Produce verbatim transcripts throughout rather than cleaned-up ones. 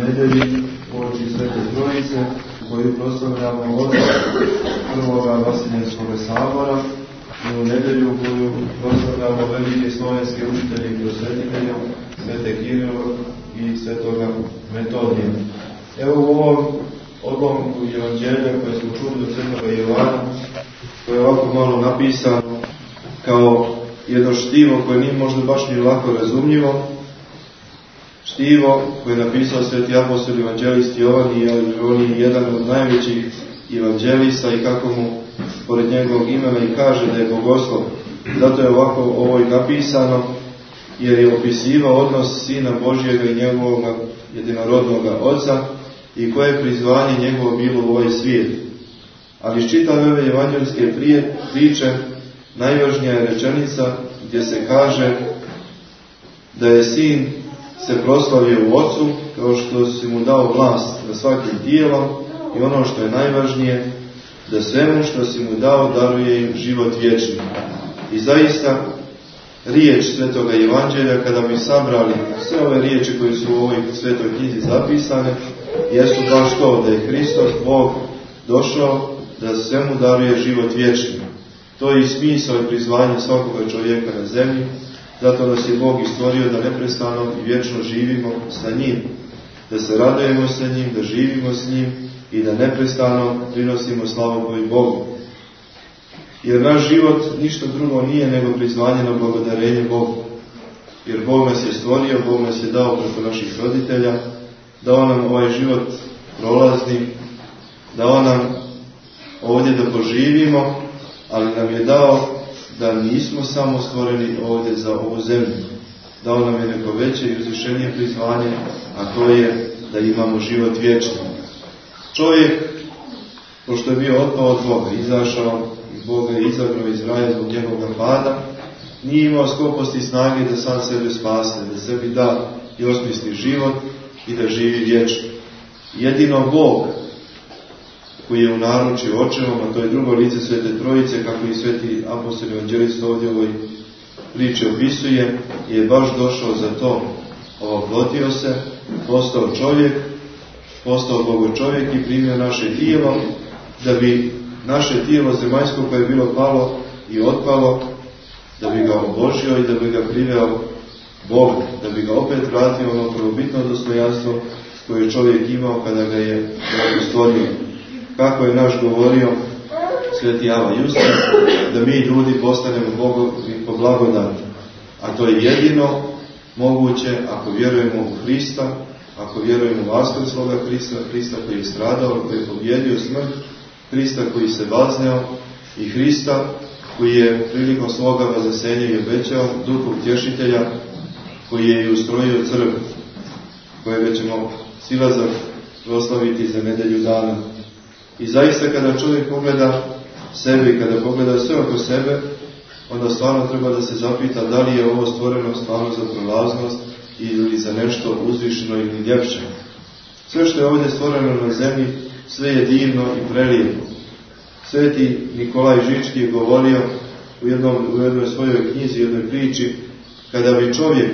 nedelji uoči Svete Trojice, koju proslavljamo od prvoga Vasiljenskog sabora, i u nedelju koju proslavljamo velike slovenske učitelje i prosvetitelje, Svete Kirila i Svetoga Metodija. Evo u ovom odlomku evanđelja koje smo čuli od Svetoga Jovana, koje je ovako malo napisano kao jedno štivo koje nije možda baš ni lako razumljivo, štivo koje je napisao sveti apostol evanđelist Jovan, i on je jedan od najvećih evanđelista i kako mu pored njegovog imena i kaže da je bogoslov. Zato je ovako ovo i napisano, jer je opisivao odnos Sina Božjega i njegovog jedinorodnog Oca i koje je prizvanje njegovo bilo u ovaj svijet. Ali iz čitave ove evanđelske priče najvažnija je rečenica gdje se kaže da je Sin se proslavio u Ocu kao što si mu dao vlast nad svakim tijelom, i ono što je najvažnije, da svemu što si mu dao daruje im život vječni. I zaista riječ Svetoga Evanđelja, kada bi sabrali sve ove riječi koje su u ovoj Svetoj knjizi zapisane, jesu baš to, da je Hristos, Bog, došao da svemu daruje život vječni. To je i smisao i prizvanje svakoga čovjeka na zemlji, zato nas je Bog stvorio da neprestano i vječno živimo sa njim, da se radujemo sa njim, da živimo s njim i da neprestano prinosimo slavu koju Bogu. Jer naš život ništa drugo nije nego prizvanje na благодарение Bogu. Jer Bog nas je stvorio, Bog nas je dao preko naših roditelja, dao nam ovaj život prolazni, dao nam ovdje da poživimo, ali nam je dao da nismo samo stvoreni ovdje za ovu zemlju. Dao nam je neko veće i uzvišenije prizvanje, a to je da imamo život vječni. Čovjek, pošto je bio otpao od Boga, izašao iz Boga i izabrao iz raja zbog njegovog pada, nije imao skoposti i snage da sam sebe spase, da sebi da i osmisli život i da živi vječno. Jedino Bog, koji je u naručju očevom, a to je drugo lice Svete Trojice, kako i sveti apostol evanđelist ovdje u ovoj priči opisuje, je baš došao za to. Ovoplotio se, postao čovjek, postao Bogo čovjek i primio naše tijelo, da bi naše tijelo zemaljsko koje je bilo palo i otpalo, da bi ga obožio i da bi ga priveo Bogu, da bi ga opet vratio ono prvobitno dostojanstvo koje je čovjek imao kada ga je Bog stvorio. Kako je naš govorio sveti Ava Justin, da mi ljudi postanemo Bogovi po blagodati. A to je jedino moguće ako vjerujemo u Hrista, ako vjerujemo u vaskrsloga Hrista, Hrista koji je stradao, koji je pobjedio smrt, Hrista koji se vazneo i Hrista koji je prilikom svoga vazasenja i obećao Duhov Tješitelja, koji je i ustrojio crkvu, kojega ćemo silazak proslaviti za nedelju dana. I zaista kada čovjek pogleda sebe i kada pogleda sve oko sebe, onda stvarno treba da se zapita da li je ovo stvoreno stvarno za prolaznost ili za nešto uzvišeno ili ljepše. Sve što je ovdje stvoreno na zemlji, sve je divno i prelijepo. Sveti Nikolaj Žički je govorio u, jednom, u jednoj svojoj knjizi, u jednoj priči, kada bi čovjek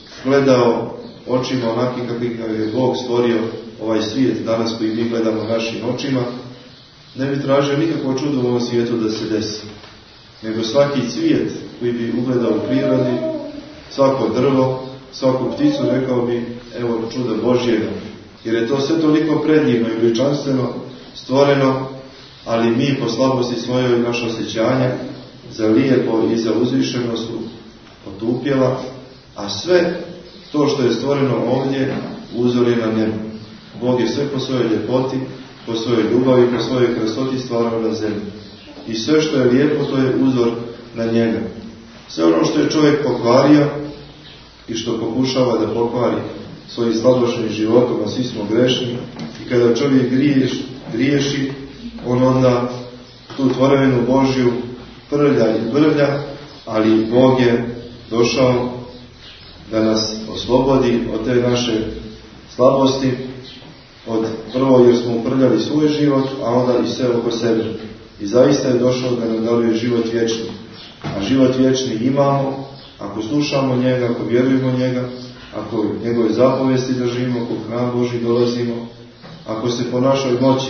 gledao očima onakim kakvim je Bog stvorio ovaj svijet danas koji mi gledamo našim očima, ne bi tražio nikakvo čudo u ovom svijetu da se desi. Nego svaki cvijet koji bi ugledao u prirodi, svako drvo, svaku pticu, rekao bi, evo čuda Božjega. Jer je to sve toliko predivno i veličanstveno stvoreno, ali mi po slabosti svojoj naše osjećanja za lijepo i za uzvišeno su otupjela, a sve to što je stvoreno ovdje uzor je na nebu. Bog je sve po svojoj ljepoti, po svojoj ljubavi, po svojoj krasoti stvarao na zemlji. I sve što je lijepo, to je uzor na njega. Sve ono što je čovjek pokvario i što pokušava da pokvari svojim slabošnim životom, a svi smo grešni, i kada čovjek griješ, griješi, on onda tu tvorevinu Božju prlja i brlja, ali Bog je došao da nas oslobodi od te naše slabosti, od prvo jer smo uprljali svoj život, a onda i sve oko sebe. I zaista je došao da nam daruje život vječni. A život vječni imamo ako slušamo njega, ako vjerujemo njega, ako njegove zapovesti držimo, ako k hram Božji dolazimo, ako se po našoj moći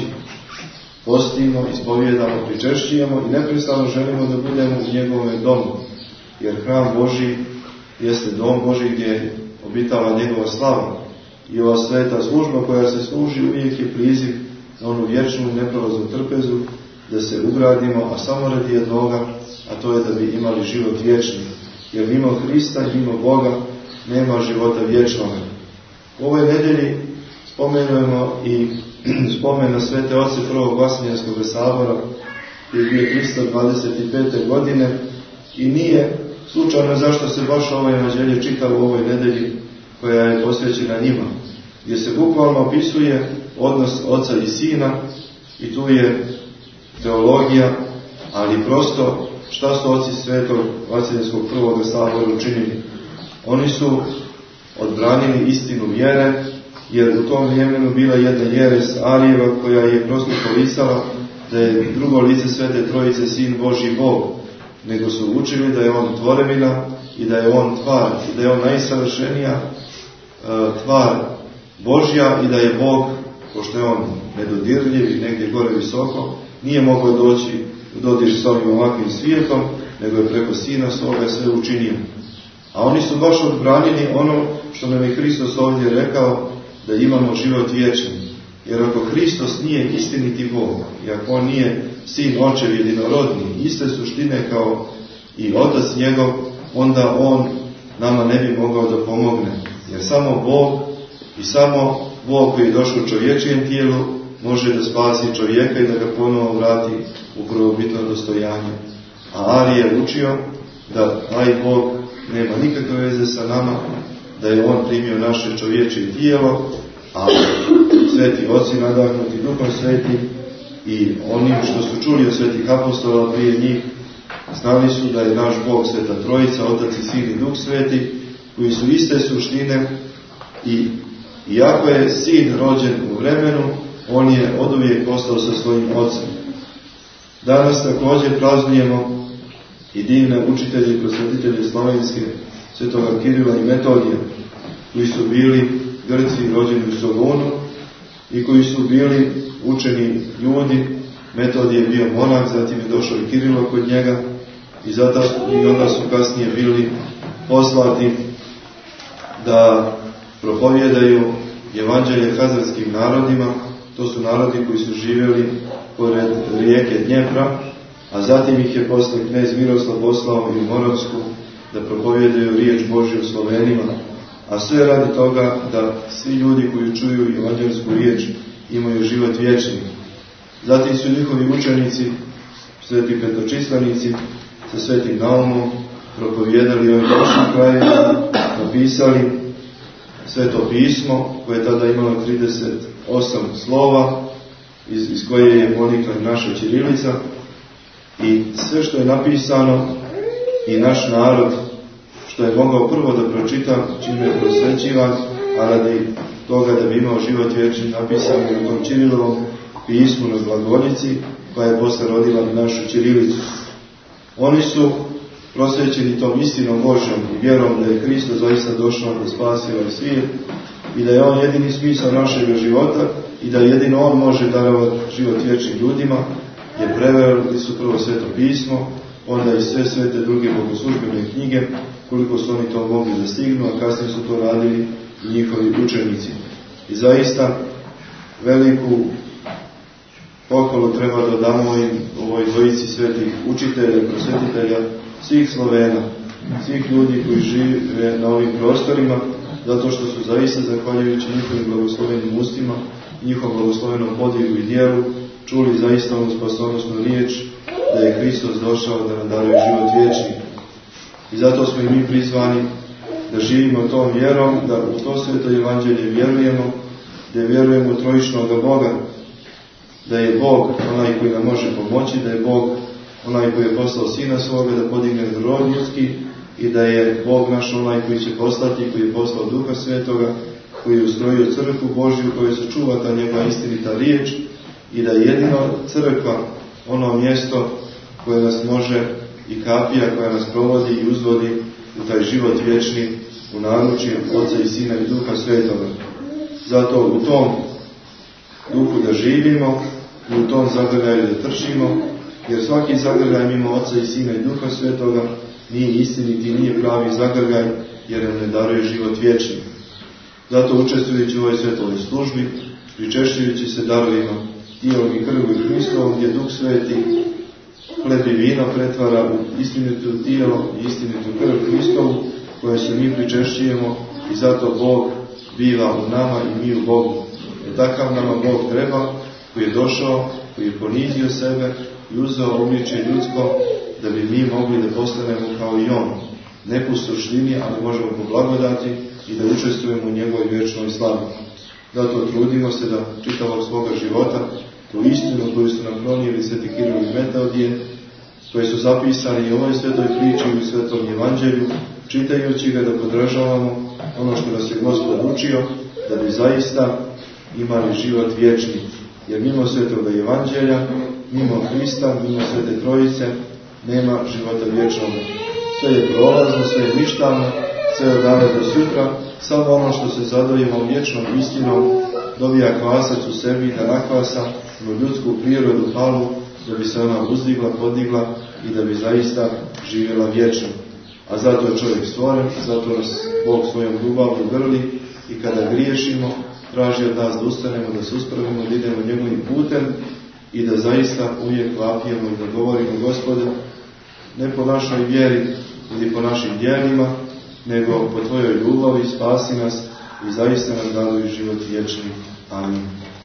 postimo, ispovijedamo, pričešćujemo i neprestano želimo da budemo u njegovom domu. Jer hram Božji jeste dom Božji gdje obitava njegova slava. I ova sveta služba koja se služi uvijek je priziv na onu vječnu neprolaznu trpezu, da se ugradimo, a samo radi jednoga, a to je da bi imali život vječni. Jer mimo Hrista, mimo Boga, nema života vječnoga. U ovoj nedjelji spomenujemo i spomen na svete oce prvog Vasiljanskog sabora, koji je bio tristo dvadeset pete. godine, i nije slučajno zašto se baš ovo evanđelje čita u ovoj nedjelji koja je posvećena njima, gdje se bukvalno opisuje odnos oca i sina, i tu je teologija, ali prosto šta su oci svetog Vasiljanskog prvog sabora učinili. Oni su odbranili istinu vjere, jer u tom vremenu bila jedna jeres Arijeva koja je prosto policala da je drugo lice Svete Trojice Sin Božji Bog, nego su učili da je on tvorevina i da je on tvar, i da je on najsavršenija uh, tvar Božja, i da je Bog, pošto je on nedodirljiv i negdje gore visoko, nije mogao doći u dodir s ovim ovakvim svijetom, nego je preko Sina svoga sve učinio. A oni su baš odbranili ono što nam je Hristos ovdje rekao, da imamo život vječni. Jer ako Hristos nije istiniti Bog, i ako on nije sin očev jedinorodni, iste suštine kao i otac njegov, onda on nama ne bi mogao da pomogne. Jer samo Bog i samo Bog koji je došao u čovječijem tijelu može da spasi čovjeka i da ga ponovo vrati u prvobitno dostojanje. A Arije je učio da taj Bog nema nikakve veze sa nama, da je on primio naše čovječije tijelo, a sveti oci nadahnuti Duhom Svetim i onim što su čuli od svetih apostola prije njih, znali su da je naš Bog Sveta Trojica, Otac i Sin i Duh Sveti, koji su iste suštine, i iako je Sin rođen u vremenu, on je oduvijek postao sa svojim Ocem. Danas također praznujemo i divne učitelje i prosvetitelje slovenske, svetoga Kirila i Metodija, koji su bili Grci rođeni u Solunu i koji su bili učeni ljudi. Metodij je bio monah, zatim je došao i Kirilo kod njega, i, zato, i onda su kasnije bili poslati da propovjedaju evanđelje hazarskim narodima. To su narodi koji su živjeli pored rijeke Dnjepra, a zatim ih je posle knez Miroslav poslao i u Moravsku da propovjedaju riječ Božju Slovenima, a sve radi toga da svi ljudi koji čuju evanđelsku riječ imaju život vječni. Zatim su njihovi učenici, sveti petočislanici, sa svetim Naumom propovjedali ovim našim krajima, napisali Sveto pismo, koje je tada imalo trideset osam slova, iz, iz koje je ponikla naša ćirilica, i sve što je napisano i naš narod što je mogao prvo da pročita, čime je prosvećivan, a radi toga da bi imao život vječni, napisano u tom Ćirilovom pismu na glagoljici, koja je posle rodila i našu ćirilicu. Oni su prosvećeni tom istinom Božjom i vjerom da je Hristos zaista došao da spasi ovaj svijet i da je on jedini smisao našeg života i da jedino on može darovati život vječnim ljudima, je preveli su prvo Sveto pismo, onda i sve svete druge bogoslužbene knjige, koliko su oni to mogli da stignu, a kasnije su to radili i njihovi učenici. I zaista veliku pohvalu treba da damo im ovoj dvojici svetih učitelja i prosvetitelja svih Slovena, svih ljudi koji žive na ovim prostorima, zato što su zaista, zahvaljujući njihovim blagoslovenim ustima, njihovom blagoslovenom podigu i djelu, čuli zaista onu spasonosnu riječ da je Hristos došao da nam daruje život vječni. I zato smo i mi prizvani da živimo tom vjerom, da u to sveto evanđelje vjerujemo, da vjerujemo u trojičnog Boga, da je Bog onaj koji nam može pomoći, da je Bog onaj koji je poslao Sina svoga da podigne rod ljudski i da je Bog naš onaj koji će poslati, koji je poslao Duha Svetoga, koji je ustrojio crkvu Božju, koja se čuva ta njegova istinita riječ i da je jedino crkva ono mjesto koje nas može i kapija koja nas provodi i uzvodi u taj život vječni u naručje Oca i Sina i Duha Svetoga. Zato u tom duhu da živimo i u tom zagrljaju da trčimo, jer svaki zagrljaj mimo Oca i Sina i Duha Svetoga nije istiniti, nije pravi zagrljaj, jer nam ne daruje život vječni. Zato učestvujući u ovoj svetovoj službi, pričešćujući se darovima tijelom i krvlju Hristovom, gdje Duh Sveti hleb i vino pretvara u istinitu tijelo i istinitu krv Hristovu, koje se mi pričešćujemo, i zato Bog biva u nama i mi u Bogu. E takav nama Bog treba, koji je došao, koji je ponizio sebe i uzeo obličje ljudsko, da bi mi mogli da postanemo kao i On. Ne po suštini, ali možemo po blagodati i da učestvujemo u njegovoj vječnoj slavi. Zato trudimo se da čitavog svoga života tu istinu koju su nam pronijeli sveti Kiril i Metodije, koji su zapisani i u ovoj svetoj priči i u svetom evanđelju, čitajući ga da podržavamo ono što nas je Gospod učio, da bi zaista imali život vječni. Jer mimo svetoga evanđelja, mimo Hrista, mimo svete Trojice, nema života vječnog. Sve je prolazno, sve je ništavno, sve od danas do sutra, samo ono što se zadojimo vječnom istinom dobija kvasac u sebi da nakvasa u ljudsku prirodu palu, da bi se ona uzdigla, podigla i da bi zaista živjela vječno. A zato je čovjek stvoren, zato nas Bog svojom ljubavlju grli i kada griješimo, traži od nas da ustanemo, da se uspravimo, da idemo njegovim putem i da zaista uvijek vapijemo i da govorimo: Gospode, ne po našoj vjeri ili po našim djelima, nego po Tvojoj ljubavi spasi nas i zaista nam daruj život vječni. Amin.